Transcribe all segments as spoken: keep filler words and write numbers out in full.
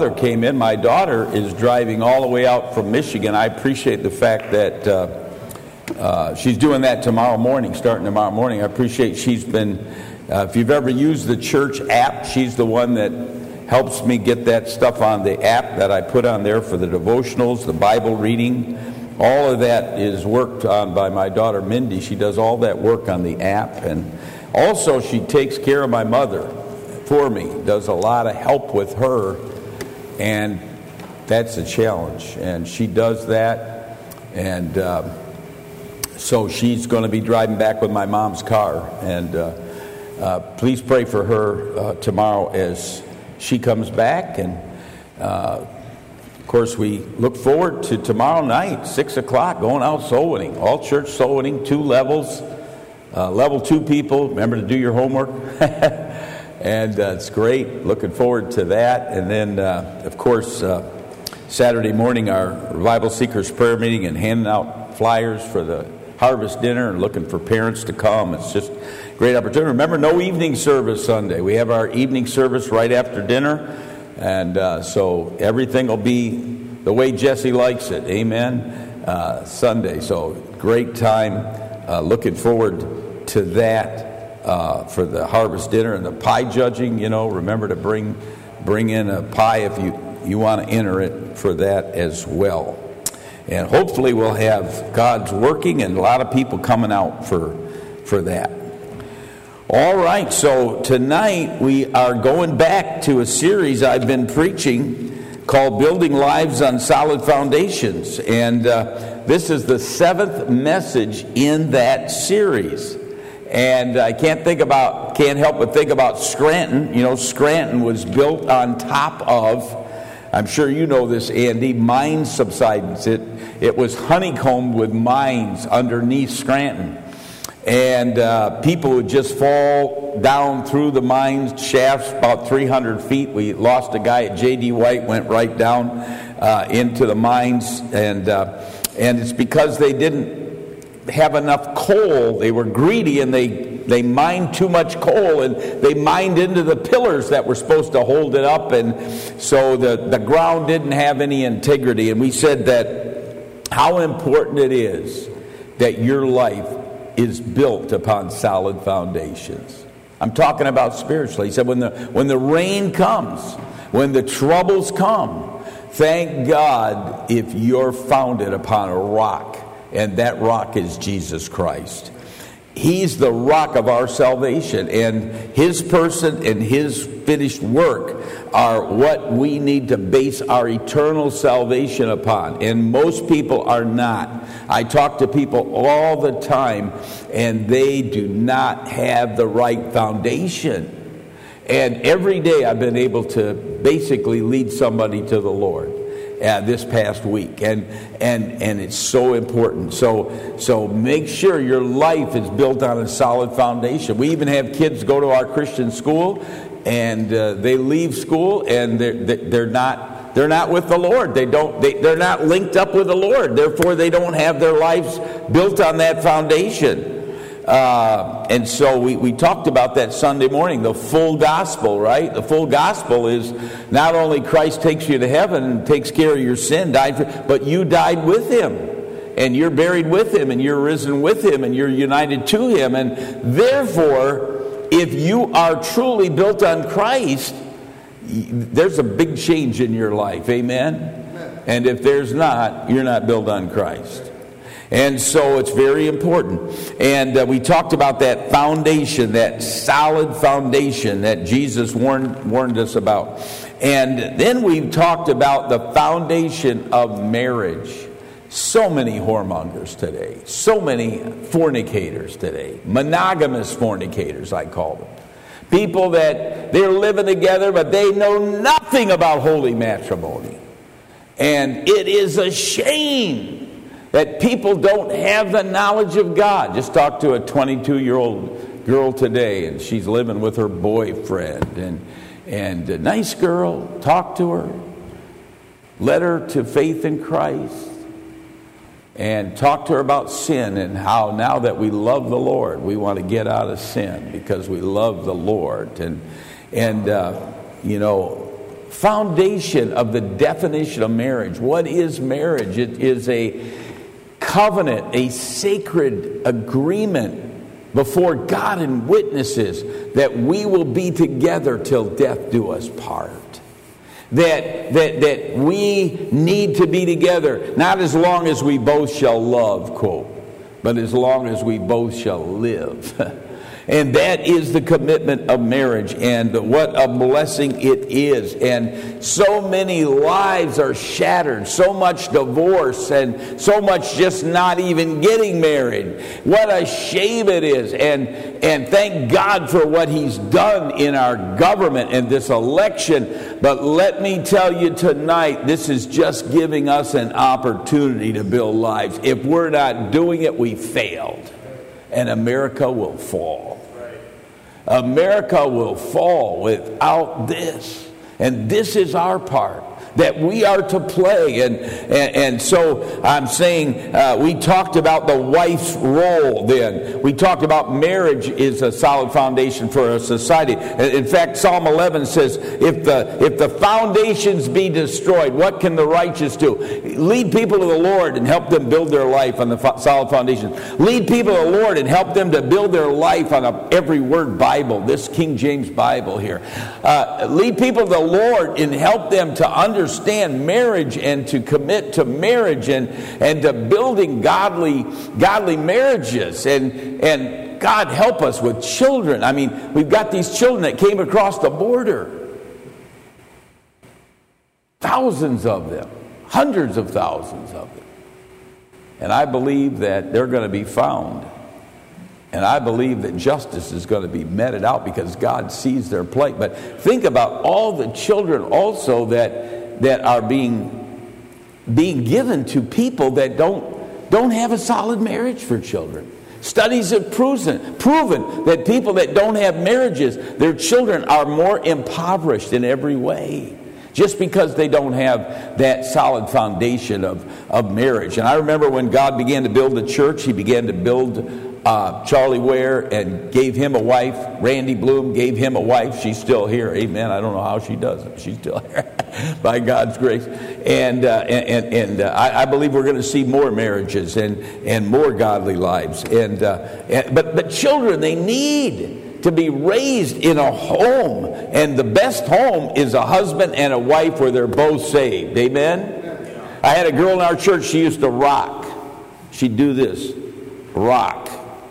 father came in. My daughter is driving all the way out from Michigan. I appreciate the fact that uh, uh, she's doing that tomorrow morning, starting tomorrow morning. I appreciate she's been, uh, if you've ever used the church app, she's the one that helps me get that stuff on the app that I put on there for the devotionals, the Bible reading. All of that is worked on by my daughter Mindy. She does all that work on the app. And also she takes care of my mother for me, does a lot of help with her. And that's a challenge. And she does that. And uh, so she's going to be driving back with my mom's car. And uh, uh, please pray for her uh, tomorrow as she comes back. And uh Of course, we look forward to tomorrow night, six o'clock, going out soul winning. All church soul winning, two levels. Uh, level two people, remember to do your homework. and uh, it's great. Looking forward to that. And then, uh, of course, uh, Saturday morning, our Revival Seekers prayer meeting and handing out flyers for the harvest dinner and looking for parents to come. It's just a great opportunity. Remember, no evening service Sunday. We have our evening service right after dinner. And uh, so everything will be the way Jesse likes it. Amen. Uh, Sunday. So great time. Uh, looking forward to that uh, for the harvest dinner and the pie judging. You know, remember to bring bring in a pie if you, you want to enter it for that as well. And hopefully we'll have God's working and a lot of people coming out for for that. All right, so tonight we are going back to a series I've been preaching called Building Lives on Solid Foundations. And uh, this is the seventh message in that series. And I can't think about, can't help but think about Scranton. You know, Scranton was built on top of, I'm sure you know this, Andy, mine subsidence. It, it was honeycombed with mines underneath Scranton. And uh, people would just fall down through the mine shafts about three hundred feet. We lost a guy at J D White, went right down uh, into the mines. And uh, and it's because they didn't have enough coal. They were greedy and they, they mined too much coal. And they mined into the pillars that were supposed to hold it up. And so the, the ground didn't have any integrity. And we said that how important it is that your life is built upon solid foundations. I'm talking about spiritually. He said when the when the rain comes, when the troubles come, thank God if you're founded upon a rock, and that rock is Jesus Christ. He's the rock of our salvation, and His person and His finished work are what we need to base our eternal salvation upon. And most people are not. I talk to people all the time, and they do not have the right foundation. And every day I've been able to basically lead somebody to the Lord. Uh, this past week, and and and it's so important. So so make sure your life is built on a solid foundation. We even have kids go to our Christian school, and uh, they leave school, and they're they're not they're not with the Lord. They don't they they're not linked up with the Lord. Therefore, they don't have their lives built on that foundation. Uh, and so we, we talked about that Sunday morning, the full gospel, right? The full gospel is not only Christ takes you to heaven and takes care of your sin, died for, but you died with Him, and you're buried with Him, and you're risen with Him, and you're united to Him. And therefore, if you are truly built on Christ, there's a big change in your life, amen? Amen. And if there's not, you're not built on Christ. And so it's very important. And uh, we talked about that foundation, that solid foundation that Jesus warned warned us about. And then we talked about the foundation of marriage. So many whoremongers today. So many fornicators today. Monogamous fornicators, I call them. People that they're living together, but they know nothing about holy matrimony. And it is a shame that people don't have the knowledge of God. Just talked to a twenty-two-year-old girl today, and she's living with her boyfriend. And, and a nice girl, talk to her, led her to faith in Christ, and talk to her about sin and how now that we love the Lord, we want to get out of sin because we love the Lord. And, and uh, you know, foundation of the definition of marriage. What is marriage? It is a covenant, a sacred agreement before God and witnesses that we will be together till death do us part. That, that, that we need to be together, not as long as we both shall love, quote, but as long as we both shall live. And that is the commitment of marriage, and what a blessing it is. And so many lives are shattered, so much divorce, and so much just not even getting married. What a shame it is. And, and thank God for what He's done in our government and this election. But let me tell you tonight, this is just giving us an opportunity to build lives. If we're not doing it, we failed. And America will fall. America will fall without this. And this is our part that we are to play. And, and, and so I'm saying uh, we talked about the wife's role then. We talked about marriage is a solid foundation for a society. In fact, Psalm eleven says, if the, if the foundations be destroyed, what can the righteous do? Lead people to the Lord and help them build their life on the fo- solid foundation. Lead people to the Lord and help them to build their life on a every word Bible, this King James Bible here. Uh, lead people to the Lord and help them to understand understand marriage and to commit to marriage and, and to building godly godly marriages. And, and God help us with children. I mean, we've got these children that came across the border. Thousands of them. Hundreds of thousands of them. And I believe that they're going to be found. And I believe that justice is going to be meted out because God sees their plight. But think about all the children also that that are being being given to people that don't don't have a solid marriage for children. Studies have proven, proven that people that don't have marriages, their children are more impoverished in every way. Just because they don't have that solid foundation of, of marriage. And I remember when God began to build the church, He began to build uh, Charlie Ware and gave him a wife. Randy Bloom gave him a wife. She's still here. Amen. I don't know how she does it. She's still here by God's grace. And uh, and, and uh, I, I believe we're going to see more marriages and, and more godly lives. And, uh, and but but children, they need to be raised in a home. And the best home is a husband and a wife where they're both saved. Amen? I had a girl in our church, she used to rock. She'd do this. Rock.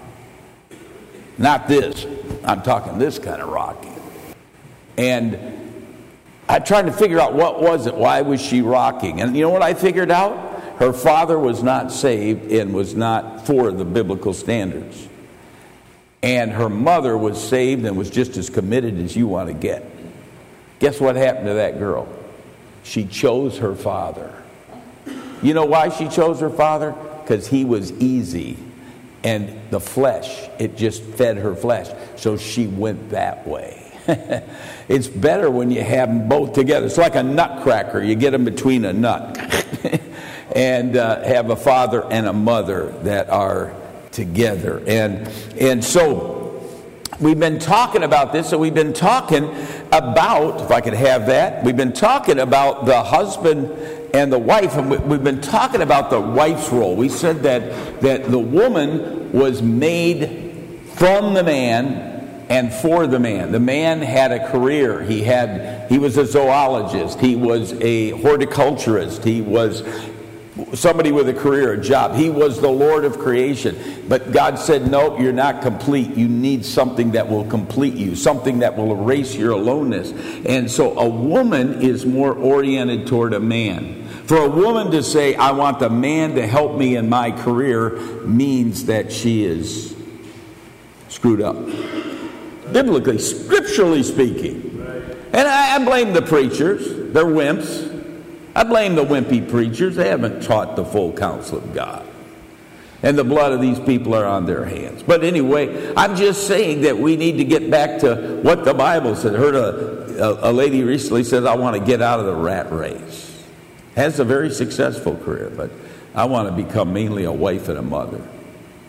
Not this. I'm talking this kind of rocking. And I tried to figure out what was it. Why was she rocking? And you know what I figured out? Her father was not saved and was not for the biblical standards. And her mother was saved and was just as committed as you want to get. Guess what happened to that girl? She chose her father. You know why she chose her father? Because he was easy. And the flesh, it just fed her flesh. So she went that way. It's better when you have them both together. It's like a nutcracker. You get them between a nut. And uh, have a father and a mother that are together. And and so we've been talking about this. So we've been talking about, if I could have that, we've been talking about the husband and the wife, and we've been talking about the wife's role. We said that that the woman was made from the man and for the man. The man had a career. He had he was a zoologist. He was a horticulturist. He was somebody with a career, a job. He was the Lord of creation. But God said, no, you're not complete. You need something that will complete you, something that will erase your aloneness. And so a woman is more oriented toward a man. For a woman to say, I want the man to help me in my career, means that she is screwed up. Biblically, scripturally speaking. And I, I blame the preachers. They're wimps. I blame the wimpy preachers. They haven't taught the full counsel of God. And the blood of these people are on their hands. But anyway, I'm just saying that we need to get back to what the Bible said. I heard a, a, a lady recently says, I want to get out of the rat race. Has a very successful career, but I want to become mainly a wife and a mother.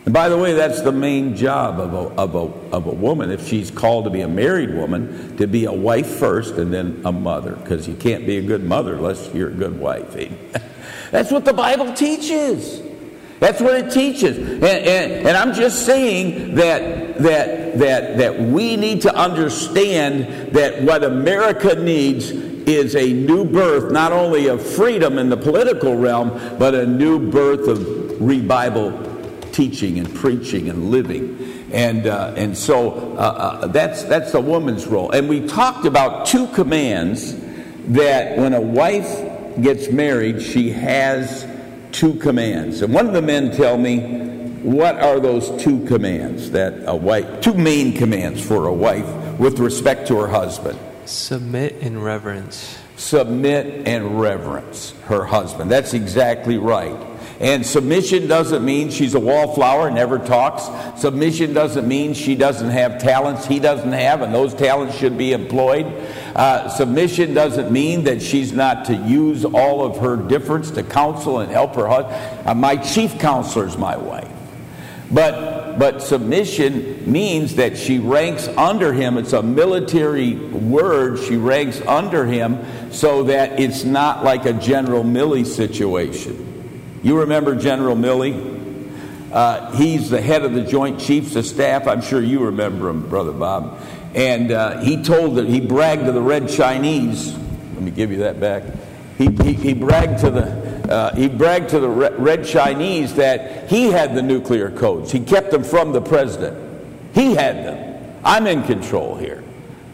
And by the way, that's the main job of a, of a, of a woman, if she's called to be a married woman, to be a wife first and then a mother, because you can't be a good mother unless you're a good wife. That's what the Bible teaches. That's what it teaches. And, and, and I'm just saying that, that, that, that we need to understand that what America needs is a new birth, not only of freedom in the political realm, but a new birth of re-Bible teaching and preaching and living. And uh, and so uh, uh, that's that's the woman's role. And we talked about two commands that when a wife gets married, she has two commands. And one of the men tell me, what are those two commands that a wife, two main commands for a wife with respect to her husband? Submit and reverence. Submit and reverence her husband. That's exactly right. And submission doesn't mean she's a wallflower, never talks. Submission doesn't mean she doesn't have talents he doesn't have, and those talents should be employed. Uh, submission doesn't mean that she's not to use all of her difference to counsel and help her husband. Uh, my chief counselor is my wife. But but submission means that she ranks under him. It's a military word. She ranks under him so that it's not like a General Milley situation. You remember General Milley? Uh, he's the head of the Joint Chiefs of Staff. I'm sure you remember him, Brother Bob. And uh, he told that he bragged to the Red Chinese. Let me give you that back. He he, he bragged to the uh, he bragged to the Red Chinese that he had the nuclear codes. He kept them from the president. He had them. I'm in control here.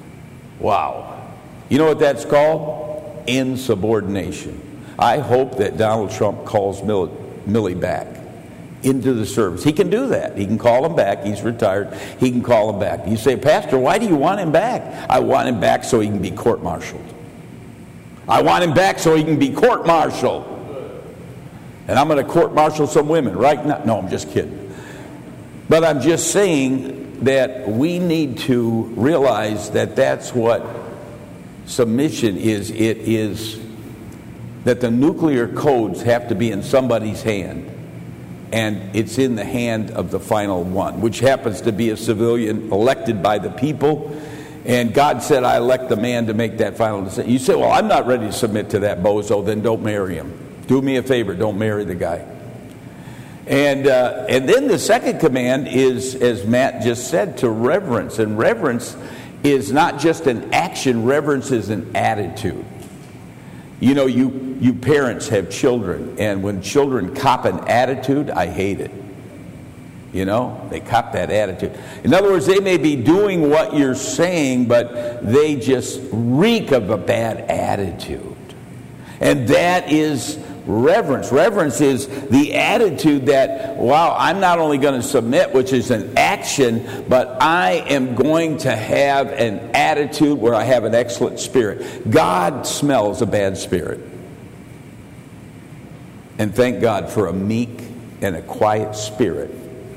Wow. You know what that's called? Insubordination. I hope that Donald Trump calls Milley back into the service. He can do that. He can call him back. He's retired. He can call him back. You say, Pastor, why do you want him back? I want him back so he can be court-martialed. I want him back so he can be court-martialed. And I'm going to court-martial some women right now. No, I'm just kidding. But I'm just saying that we need to realize that that's what submission is. It is that the nuclear codes have to be in somebody's hand, and it's in the hand of the final one, which happens to be a civilian elected by the people. And God said, I elect the man to make that final decision. You say, well, I'm not ready to submit to that bozo. Then don't marry him. Do me a favor, don't marry the guy. And uh, and then the second command is, as Matt just said, to reverence. And reverence is not just an action. Reverence is an attitude. You know, you, you parents have children, and when children cop an attitude, I hate it. You know, they cop that attitude. In other words, they may be doing what you're saying, but they just reek of a bad attitude. And that is reverence. Reverence is the attitude that, wow, I'm not only going to submit, which is an action, but I am going to have an attitude where I have an excellent spirit. God smells a bad spirit. And thank God for a meek and a quiet spirit,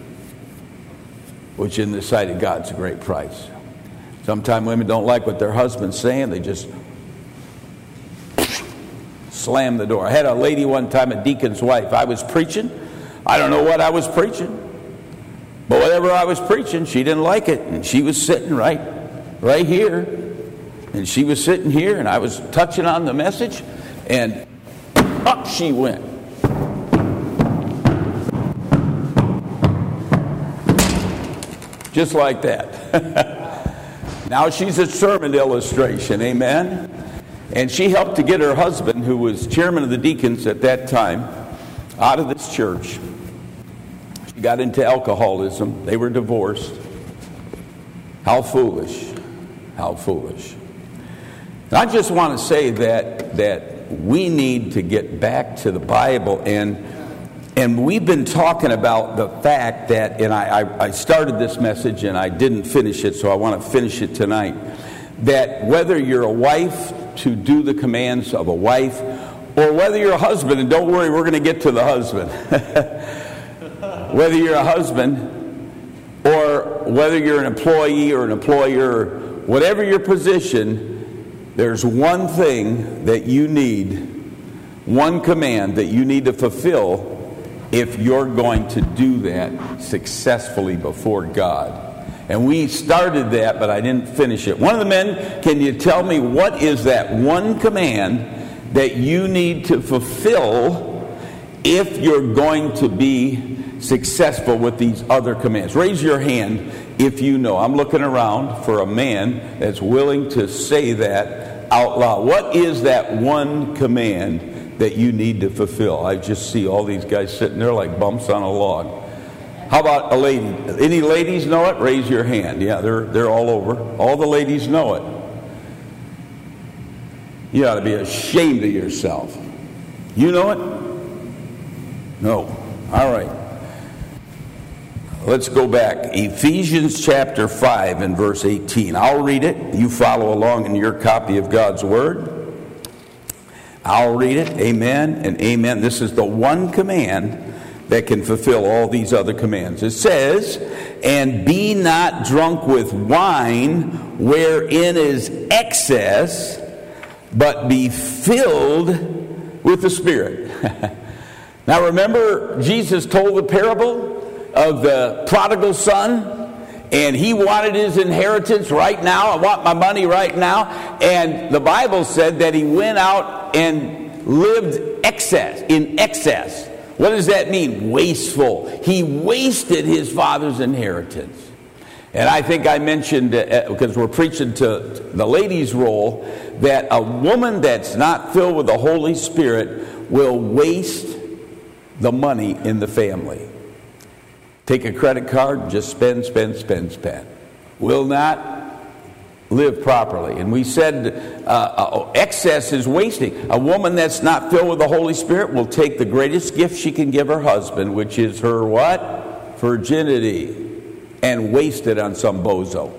which in the sight of God is a great price. Sometimes women don't like what their husband's saying. They just slam the door. I had a lady one time, a deacon's wife. I was preaching. I don't know what I was preaching. But whatever I was preaching, she didn't like it. And she was sitting right, right here. And she was sitting here, and I was touching on the message. And up she went. Just like that. Now she's a sermon illustration. Amen. And she helped to get her husband, who was chairman of the deacons at that time, out of this church. She got into alcoholism. They were divorced. How foolish. How foolish. And I just want to say that that we need to get back to the Bible. And and we've been talking about the fact that, and I, I, I started this message and I didn't finish it, so I want to finish it tonight, that whether you're a wife to do the commands of a wife, or whether you're a husband, and don't worry, we're going to get to the husband. Whether you're a husband, or whether you're an employee or an employer, whatever your position, there's one thing that you need, one command that you need to fulfill if you're going to do that successfully before God. And we started that, but I didn't finish it. One of the men, can you tell me what is that one command that you need to fulfill if you're going to be successful with these other commands? Raise your hand if you know. I'm looking around for a man that's willing to say that out loud. What is that one command that you need to fulfill? I just see all these guys sitting there like bumps on a log. How about a lady? Any ladies know it? Raise your hand. Yeah, they're they're all over. All the ladies know it. You ought to be ashamed of yourself. You know it? No. All right. Let's go back. Ephesians chapter five and verse eighteen. I'll read it. You follow along in your copy of God's Word. I'll read it. Amen and amen. This is the one command that can fulfill all these other commands. It says, and be not drunk with wine, wherein is excess, but be filled with the Spirit. Now remember, Jesus told the parable of the prodigal son, and he wanted his inheritance right now. I want my money right now. And the Bible said that he went out and lived excess, in excess. What does that mean? Wasteful. He wasted his father's inheritance. And I think I mentioned, uh, because we're preaching to the ladies' role, that a woman that's not filled with the Holy Spirit will waste the money in the family. Take a credit card, just spend, spend, spend, spend. Will not live properly. And we said uh, uh, excess is wasting. A woman that's not filled with the Holy Spirit will take the greatest gift she can give her husband, which is her what? Virginity, and waste it on some bozo.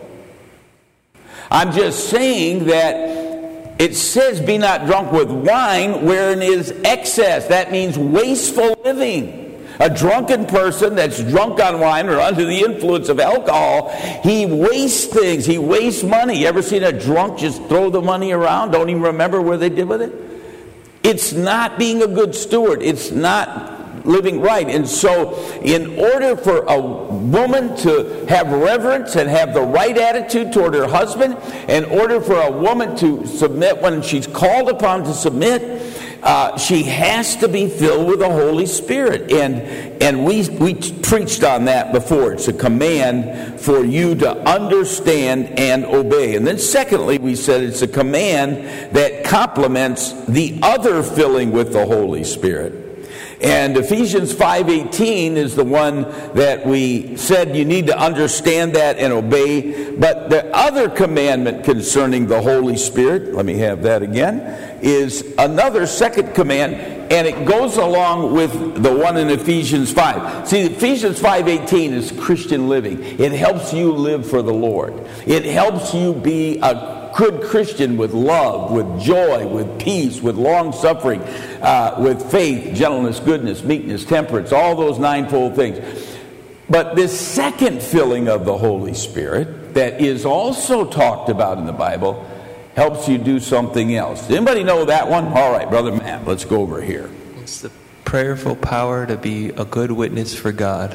I'm just saying that it says be not drunk with wine wherein is excess. That means wasteful living. A drunken person that's drunk on wine or under the influence of alcohol, he wastes things. He wastes money. You ever seen a drunk just throw the money around? Don't even remember where they did with it? It's not being a good steward. It's not living right. And so in order for a woman to have reverence and have the right attitude toward her husband, in order for a woman to submit when she's called upon to submit, Uh, she has to be filled with the Holy Spirit. And and we we preached on that before. It's a command for you to understand and obey. And then secondly, we said it's a command that complements the other filling with the Holy Spirit. And Ephesians five eighteen is the one that we said you need to understand that and obey. But the other commandment concerning the Holy Spirit, let me have that again, is another second command, and it goes along with the one in Ephesians five. See, Ephesians five eighteen is Christian living. It helps you live for the Lord. It helps you be a good Christian with love, with joy, with peace, with long-suffering, uh, with faith, gentleness, goodness, meekness, temperance, all those ninefold things. But this second filling of the Holy Spirit that is also talked about in the Bible helps you do something else. Does anybody know that one? All right, Brother Matt, let's go over here. It's the prayerful power to be a good witness for God.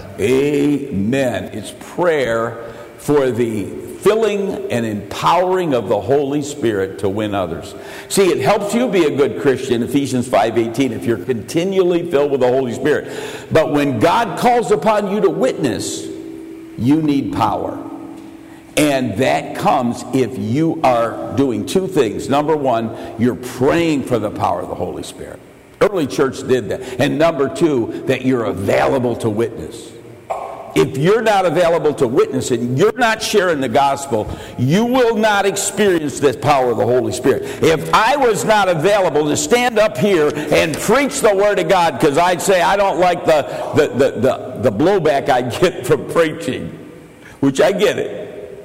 Amen. It's prayer for the filling and empowering of the Holy Spirit to win others. See, it helps you be a good Christian, Ephesians five eighteen, if you're continually filled with the Holy Spirit. But when God calls upon you to witness, you need power. And that comes if you are doing two things. Number one, you're praying for the power of the Holy Spirit. Early church did that. And number two, that you're available to witness. If you're not available to witness and you're not sharing the gospel, you will not experience this power of the Holy Spirit. If I was not available to stand up here and preach the Word of God, because I'd say I don't like the, the, the, the, the blowback I get from preaching, which I get it,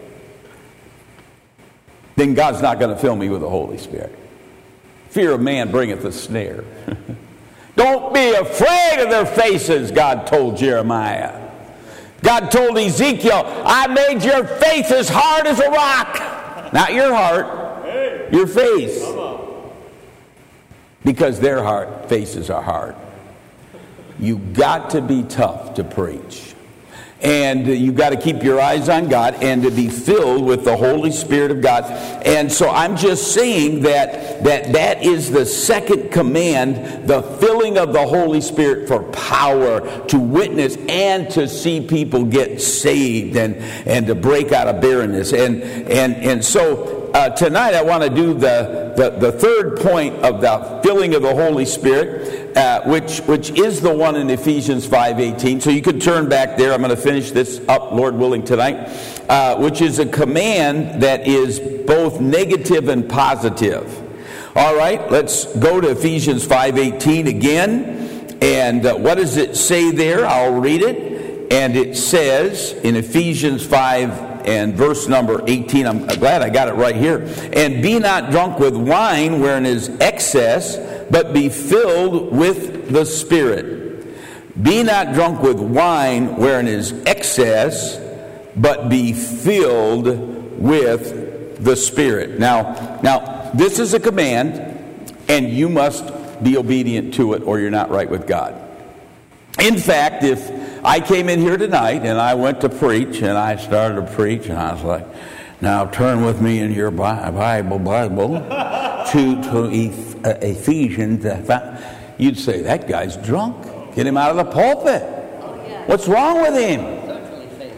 then God's not going to fill me with the Holy Spirit. Fear of man bringeth a snare. Don't be afraid of their faces, God told Jeremiah. God told Ezekiel, I made your face as hard as a rock. Not your heart, your face. Because their heart faces are hard. you got to be tough to preach. And you got to keep your eyes on God and to be filled with the Holy Spirit of God. And so I'm just saying that that, that is the second command, the filling of the Holy Spirit for power to witness and to see people get saved and, and to break out of barrenness. And, and, and so uh, tonight I want to do the, the, the third point of the filling of the Holy Spirit, uh, which, which is the one in Ephesians five eighteen. So you can turn back there. I'm going to finish this up, Lord willing, tonight, uh, which is a command that is both negative and positive. All right, let's go to Ephesians five eighteen again. And uh, what does it say there? I'll read it. And it says in Ephesians five and verse number eighteen, I'm glad I got it right here. And be not drunk with wine wherein is excess, but be filled with the Spirit. Be not drunk with wine wherein is excess, but be filled with the Spirit. Now, now this is a command, and you must be obedient to it, or you're not right with God. In fact, if I came in here tonight and I went to preach and I started to preach and I was like, now turn with me in your Bible, Bible to, to Ephesians. You'd say, that guy's drunk. Get him out of the pulpit. Oh, yeah. What's wrong with him? Don't really say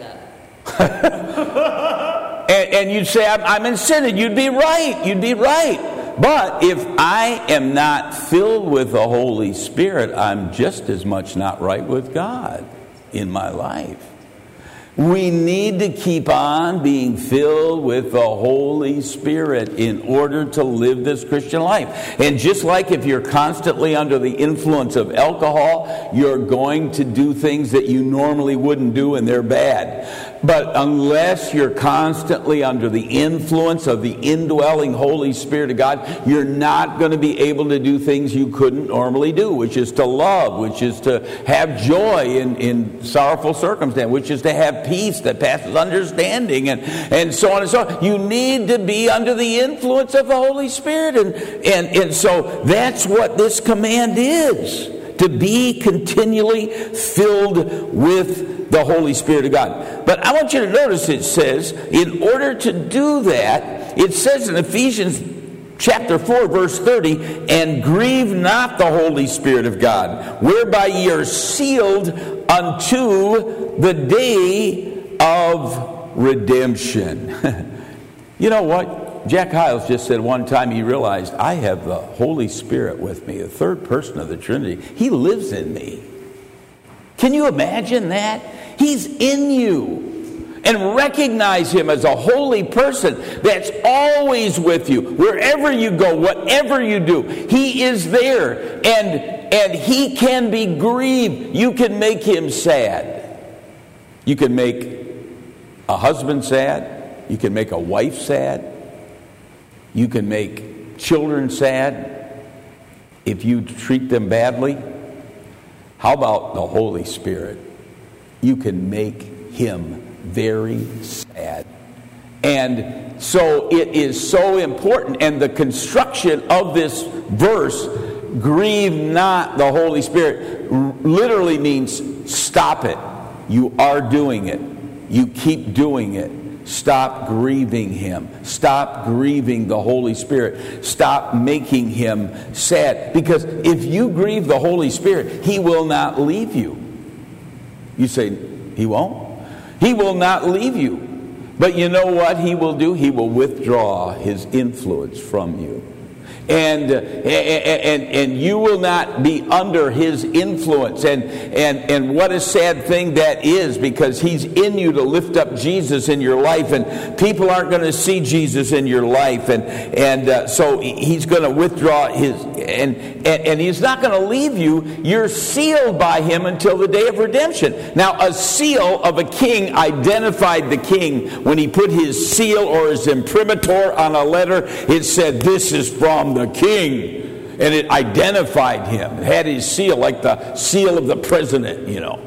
that. and, and you'd say, I'm, I'm in sin. You'd be right. You'd be right. But if I am not filled with the Holy Spirit, I'm just as much not right with God in my life. We need to keep on being filled with the Holy Spirit in order to live this Christian life. And just like if you're constantly under the influence of alcohol, you're going to do things that you normally wouldn't do, and they're bad. But unless you're constantly under the influence of the indwelling Holy Spirit of God, you're not going to be able to do things you couldn't normally do, which is to love, which is to have joy in, in sorrowful circumstance, which is to have peace that passes understanding, and, and so on and so on. You need to be under the influence of the Holy Spirit. And, and, and so that's what this command is, to be continually filled with the Holy Spirit of God. But I want you to notice it says, in order to do that, it says in Ephesians chapter four, verse thirty, and grieve not the Holy Spirit of God, whereby ye are sealed unto the day of redemption. You know what? Jack Hyles just said one time he realized, I have the Holy Spirit with me, the third person of the Trinity. He lives in me. Can you imagine that? He's in you. And recognize him as a holy person that's always with you. Wherever you go, whatever you do, he is there. And, and he can be grieved. You can make him sad. You can make a husband sad. You can make a wife sad. You can make children sad if you treat them badly. How about the Holy Spirit? You can make him very sad. And so it is so important. And the construction of this verse, grieve not the Holy Spirit, literally means stop it. You are doing it. You keep doing it. Stop grieving him. Stop grieving the Holy Spirit. Stop making him sad. Because if you grieve the Holy Spirit, he will not leave you. You say, he won't? He will not leave you. But you know what he will do? He will withdraw his influence from you. And, uh, and and you will not be under his influence. And, and, and what a sad thing that is, because he's in you to lift up Jesus in your life. And people aren't going to see Jesus in your life. And, and uh, so he's going to withdraw his... And, and, and he's not going to leave you. You're sealed by him until the day of redemption. Now, a seal of a king identified the king. When he put his seal or his imprimatur on a letter, it said, this is from the king. And it identified him. It had his seal, like the seal of the president, you know.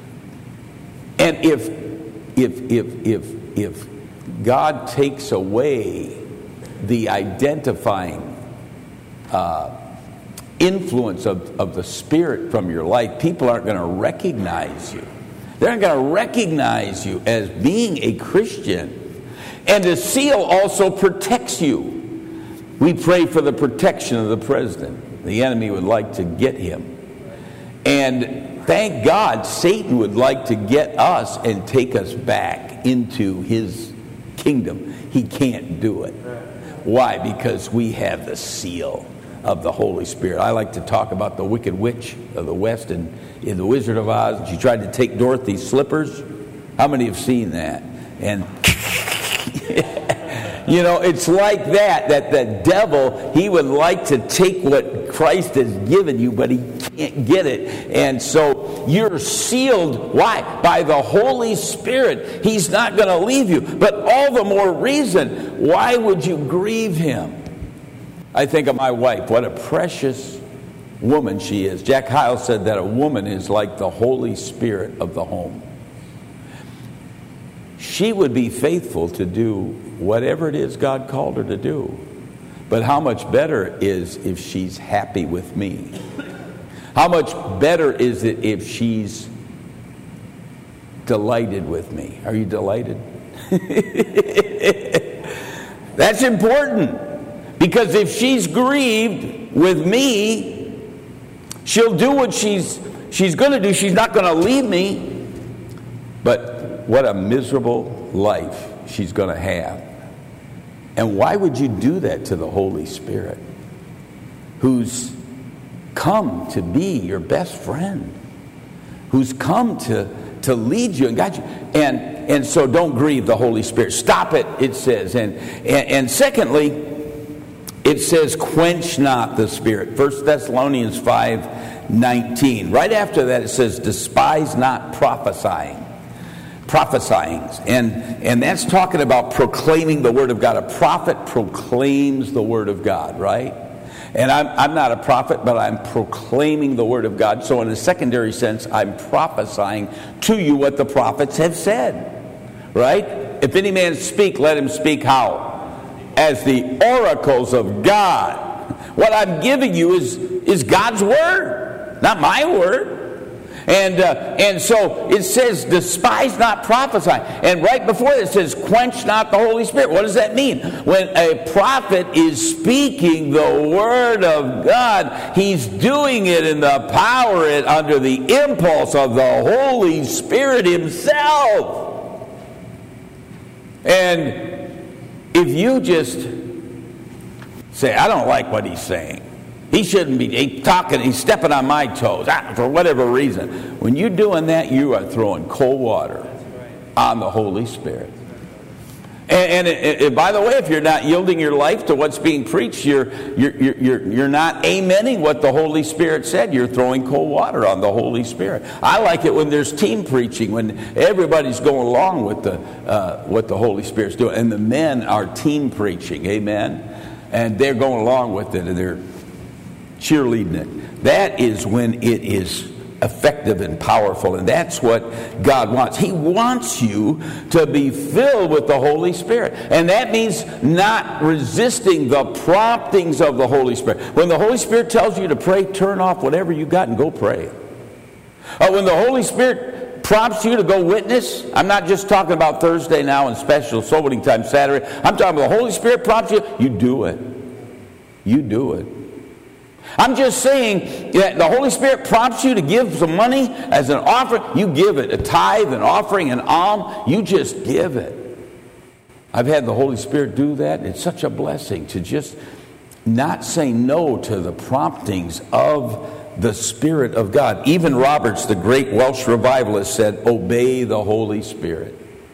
And if if if if if God takes away the identifying uh, influence of, of the Spirit from your life, people aren't going to recognize you. They're not going to recognize you as being a Christian. And the seal also protects you. We pray for the protection of the president. The enemy would like to get him. And thank God Satan would like to get us and take us back into his kingdom. He can't do it. Why? Because we have the seal of the Holy Spirit. I like to talk about the Wicked Witch of the West and in The Wizard of Oz. She tried to take Dorothy's slippers. How many have seen that? And you know, it's like that, that the devil, he would like to take what Christ has given you, but he can't get it. And so you're sealed. Why? By the Holy Spirit. He's not going to leave you. But all the more reason, why would you grieve him? I think of my wife, what a precious woman she is. Jack Hyles said that a woman is like the Holy Spirit of the home. She would be faithful to do whatever it is God called her to do. But how much better is if she's happy with me? How much better is it if she's delighted with me? Are you delighted? That's important. Because if she's grieved with me, she'll do what she's she's going to do. She's not going to leave me. But what a miserable life she's going to have. And why would you do that to the Holy Spirit, who's come to be your best friend, who's come to, to lead you and guide you? And, and so don't grieve the Holy Spirit. Stop it, it says. And, and, and secondly, it says, quench not the Spirit. First Thessalonians five nineteen. Right after that, it says, despise not prophesying. Prophesying. And, and that's talking about proclaiming the Word of God. A prophet proclaims the Word of God, right? And I'm, I'm not a prophet, but I'm proclaiming the Word of God. So in a secondary sense, I'm prophesying to you what the prophets have said, right? If any man speak, let him speak how? As the oracles of God. What I'm giving you is, is God's Word, not my word. And uh, and so it says, despise not prophesying. And right before it, it says, quench not the Holy Spirit. What does that mean? When a prophet is speaking the Word of God, he's doing it in the power, it under the impulse of the Holy Spirit himself. And if you just say, I don't like what he's saying, he shouldn't be he's talking, he's stepping on my toes, for whatever reason. When you're doing that, you are throwing cold water on the Holy Spirit. And, and it, it, by the way, if you're not yielding your life to what's being preached, you're, you're, you're, you're not amening what the Holy Spirit said. You're throwing cold water on the Holy Spirit. I like it when there's team preaching, when everybody's going along with the uh, what the Holy Spirit's doing. And the men are team preaching, amen? And they're going along with it, and they're cheerleading it. That is when it is effective and powerful, and that's what God wants. He wants you to be filled with the Holy Spirit, and that means not resisting the promptings of the Holy Spirit. When the Holy Spirit tells you to pray, turn off whatever you got and go pray. Uh, when the Holy Spirit prompts you to go witness, I'm not just talking about Thursday now and special soul winning time Saturday. I'm talking about the Holy Spirit prompts you, you do it. You do it. I'm just saying that the Holy Spirit prompts you to give some money as an offering. You give it. A tithe, an offering, an alms. You just give it. I've had the Holy Spirit do that. It's such a blessing to just not say no to the promptings of the Spirit of God. Even Roberts, the great Welsh revivalist, said, obey the Holy Spirit.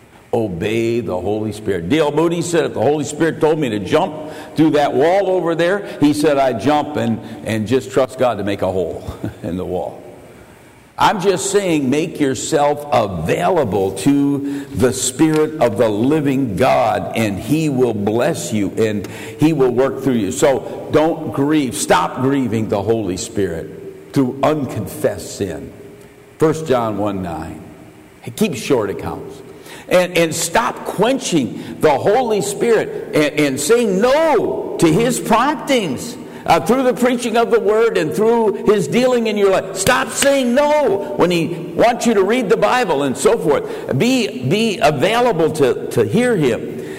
Obey the Holy Spirit. D L Moody said, if the Holy Spirit told me to jump through that wall over there, he said I'd jump and, and just trust God to make a hole in the wall. I'm just saying, make yourself available to the Spirit of the living God, and He will bless you, and He will work through you. So don't grieve. Stop grieving the Holy Spirit through unconfessed sin. First John one nine. Keep short accounts. And, and stop quenching the Holy Spirit and, and saying no to His promptings. uh, through the preaching of the Word and through His dealing in your life. Stop saying no when He wants you to read the Bible and so forth. Be, be available to, to hear Him.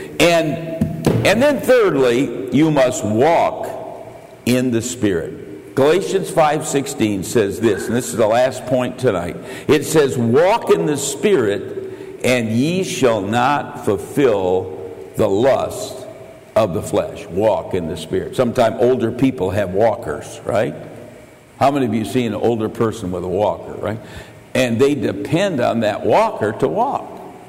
And, and then thirdly, you must walk in the Spirit. Galatians five sixteen says this, and this is the last point tonight. It says, walk in the Spirit, and ye shall not fulfill the lust of the flesh. Walk in the Spirit. Sometimes older people have walkers, right? How many of you seen an older person with a walker, right? And they depend on that walker to walk.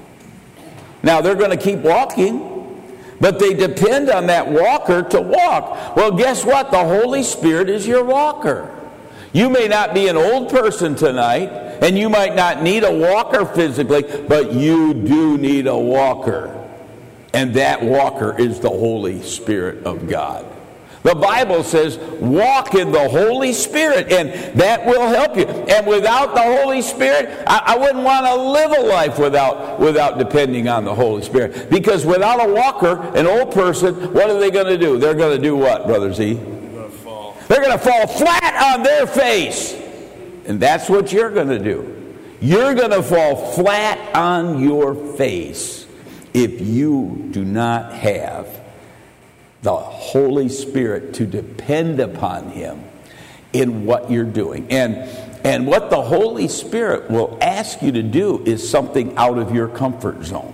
Now, they're going to keep walking, but they depend on that walker to walk. Well, guess what? The Holy Spirit is your walker. You may not be an old person tonight, and you might not need a walker physically, but you do need a walker. And that walker is the Holy Spirit of God. The Bible says, walk in the Holy Spirit, and that will help you. And without the Holy Spirit, I, I wouldn't want to live a life without, without depending on the Holy Spirit. Because without a walker, an old person, what are they going to do? They're going to do what, Brother Z? They're going to fall. They're going to fall flat on their face. And that's what you're going to do. You're going to fall flat on your face if you do not have the Holy Spirit to depend upon Him in what you're doing. And, and what the Holy Spirit will ask you to do is something out of your comfort zone.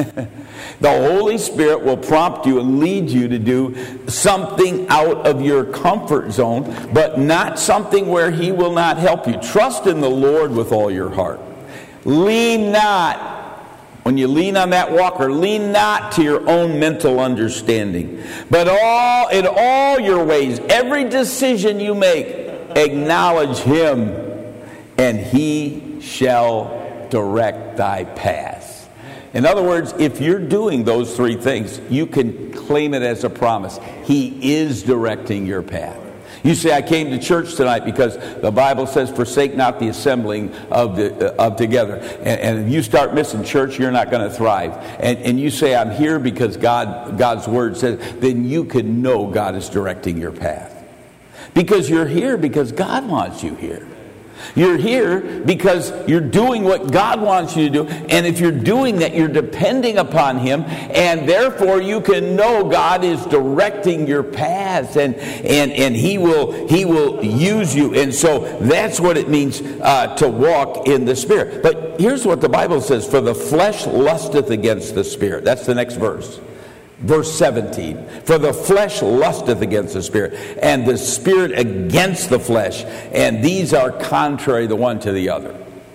The Holy Spirit will prompt you and lead you to do something out of your comfort zone, but not something where He will not help you. Trust in the Lord with all your heart. Lean not. When you lean on that walker, lean not to your own mental understanding, but all in all your ways, every decision you make, acknowledge Him, and He shall direct thy path. In other words, if you're doing those three things, you can claim it as a promise. He is directing your path. You say, I came to church tonight because the Bible says, forsake not the assembling of the, uh, of together. And, and if you start missing church, you're not going to thrive. And, and you say, I'm here because God, God's Word says, then you can know God is directing your path. Because you're here because God wants you here. You're here because you're doing what God wants you to do. And if you're doing that, you're depending upon Him. And therefore, you can know God is directing your paths. And, and, and He will, He will use you. And so that's what it means uh, to walk in the Spirit. But here's what the Bible says. For the flesh lusteth against the Spirit. That's the next verse. Verse seventeen, for the flesh lusteth against the Spirit, and the Spirit against the flesh, and these are contrary the one to the other.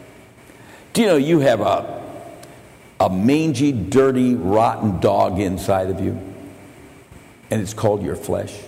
Do you know you have a, a mangy, dirty, rotten dog inside of you? And it's called your flesh.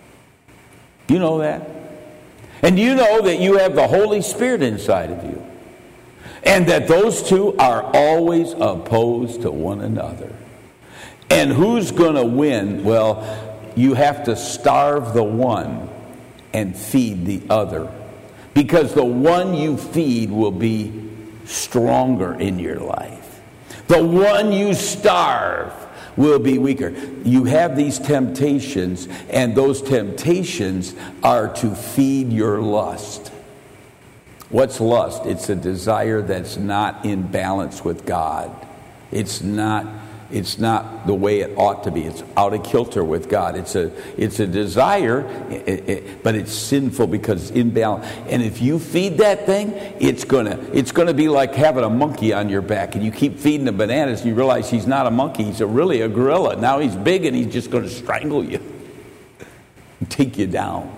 Do you know that? And do you know that you have the Holy Spirit inside of you? And that those two are always opposed to one another. And who's going to win? Well, you have to starve the one and feed the other. Because the one you feed will be stronger in your life. The one you starve will be weaker. You have these temptations, and those temptations are to feed your lust. What's lust? It's a desire that's not in balance with God. It's not It's not the way it ought to be. It's out of kilter with God. It's a it's a desire, it, it, but it's sinful because it's imbalance. And if you feed that thing, it's gonna it's gonna be like having a monkey on your back, and you keep feeding him bananas, and you realize he's not a monkey. He's a, really a gorilla. Now he's big, and he's just going to strangle you and take you down.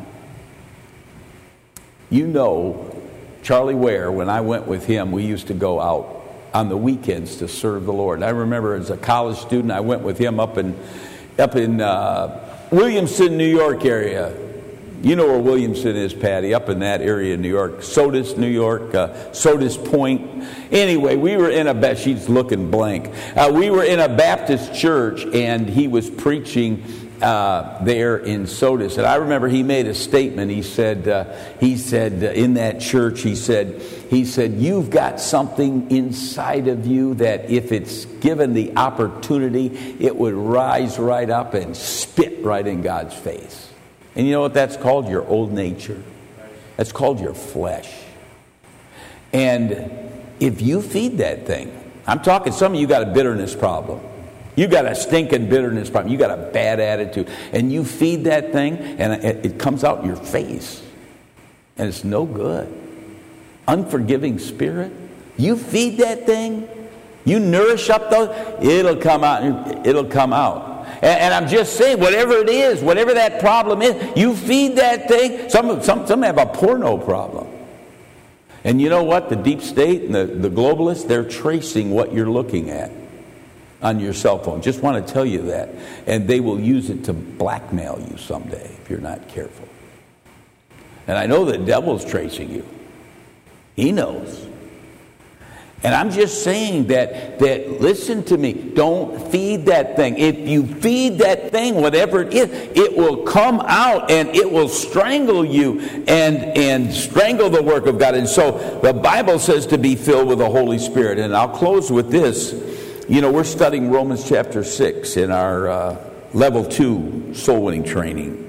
You know, Charlie Ware. When I went with him, we used to go out on the weekends to serve the Lord. I remember as a college student, I went with him up in up in uh, Williamson, New York area. You know where Williamson is, Patty, up in that area in New York. Sodus, New York, uh, Sodus Point. Anyway, we were in a, she's looking blank. Uh, we were in a Baptist church, and he was preaching Uh, there in Sodus. And I remember he made a statement. He said, uh, he said uh, in that church, he said, he said, you've got something inside of you that if it's given the opportunity, it would rise right up and spit right in God's face. And you know what that's called? Your old nature. That's called your flesh. And if you feed that thing, I'm talking, some of you got a bitterness problem. You got a stinking bitterness problem. You got a bad attitude. And you feed that thing, and it, it comes out in your face. And it's no good. Unforgiving spirit. You feed that thing, you nourish up those, it'll come out. It'll come out. And, and I'm just saying, whatever it is, whatever that problem is, you feed that thing. Some, some, some have a porno problem. And you know what? The deep state and the, the globalists, they're tracing what you're looking at on your cell phone. Just want to tell you that. And they will use it to blackmail you someday if you're not careful. And I know the devil's tracing you. He knows. And I'm just saying that, that, listen to me, don't feed that thing. If you feed that thing, whatever it is, it will come out and it will strangle you and, and strangle the work of God. And so the Bible says to be filled with the Holy Spirit. And I'll close with this. You know, we're studying Romans chapter six in our uh, level two soul winning training.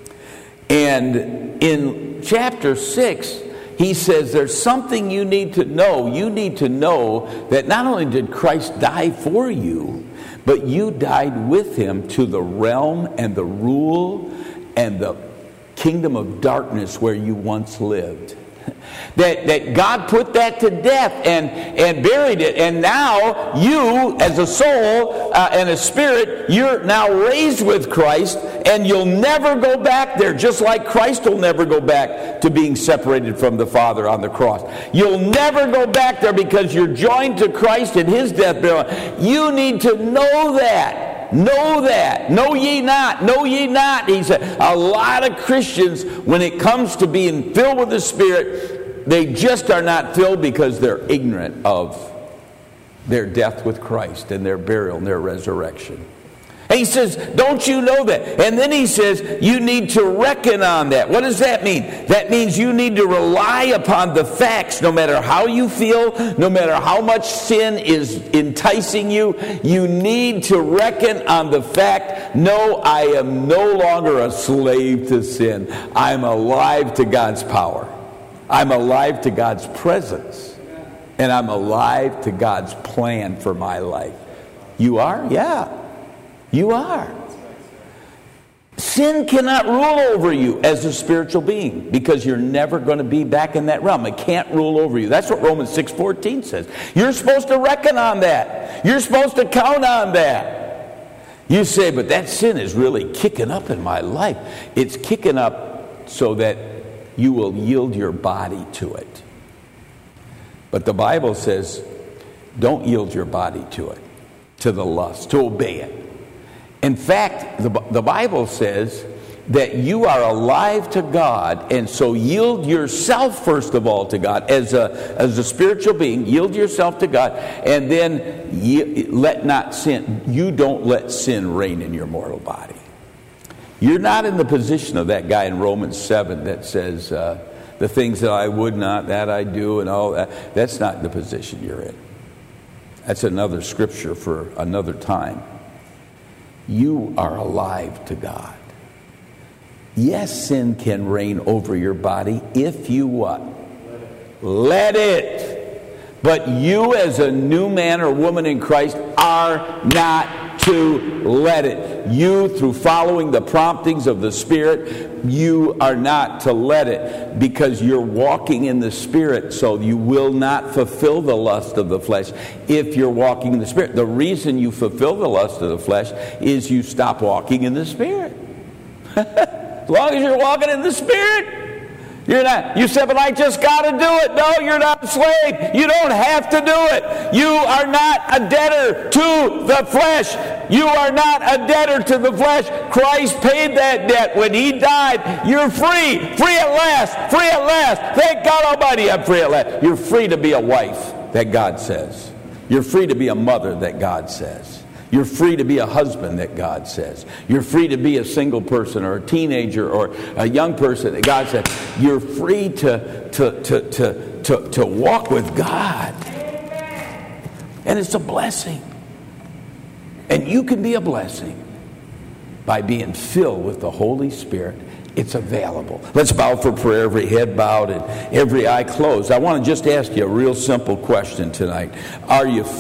And in chapter six, he says there's something you need to know. You need to know that not only did Christ die for you, but you died with him to the realm and the rule and the kingdom of darkness where you once lived. That, that God put that to death and, and buried it. And now you, as a soul uh, and a spirit, you're now raised with Christ, and you'll never go back there, just like Christ will never go back to being separated from the Father on the cross. You'll never go back there because you're joined to Christ in his death, burial. You need to know that. Know that. Know ye not. Know ye not. He said, a lot of Christians, when it comes to being filled with the Spirit, they just are not filled because they're ignorant of their death with Christ and their burial and their resurrection. And he says, don't you know that? And then he says, you need to reckon on that. What does that mean? That means you need to rely upon the facts, no matter how you feel, no matter how much sin is enticing you. You need to reckon on the fact, no, I am no longer a slave to sin. I'm alive to God's power. I'm alive to God's presence. And I'm alive to God's plan for my life. You are? Yeah. You are. Sin cannot rule over you as a spiritual being because you're never going to be back in that realm. It can't rule over you. That's what Romans six fourteen says. You're supposed to reckon on that. You're supposed to count on that. You say, but that sin is really kicking up in my life. It's kicking up so that you will yield your body to it. But the Bible says, don't yield your body to it, to the lust, to obey it. In fact, the, the Bible says that you are alive to God, and so yield yourself first of all to God as a as a spiritual being. Yield yourself to God, and then ye, let not sin. You don't let sin reign in your mortal body. You're not in the position of that guy in Romans seven that says uh, the things that I would not, that I do, and all that. That's not the position you're in. That's another scripture for another time. You are alive to God. Yes, sin can reign over your body if you what? Let it. But you as a new man or woman in Christ are not to let it. You, through following the promptings of the Spirit, you are not to let it because you're walking in the Spirit, so you will not fulfill the lust of the flesh if you're walking in the Spirit. The reason you fulfill the lust of the flesh is you stop walking in the Spirit. As long as you're walking in the Spirit, you're not. You said, but I just got to do it. No, you're not a slave. You don't have to do it. You are not a debtor to the flesh. You are not a debtor to the flesh. Christ paid that debt when he died. You're free. Free at last. Free at last. Thank God Almighty, I'm free at last. You're free to be a wife, that God says. You're free to be a mother, that God says. You're free to be a husband, that God says. You're free to be a single person or a teenager or a young person, that God says. You're free to, to, to, to, to, to walk with God. And it's a blessing. And you can be a blessing by being filled with the Holy Spirit It's available. Let's bow for prayer, every head bowed and every eye closed. I want to just ask you a real simple question tonight. Are you